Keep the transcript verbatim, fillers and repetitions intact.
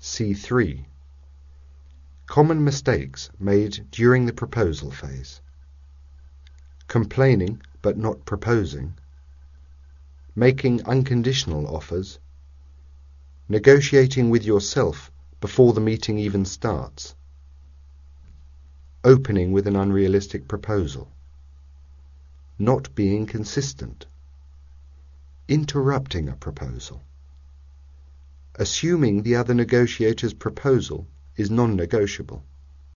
C three. Common mistakes made during the proposal phase: complaining but not proposing, making unconditional offers, negotiating with yourself before the meeting even starts, opening with an unrealistic proposal, not being consistent, interrupting a proposal, assuming the other negotiator's proposal is non-negotiable.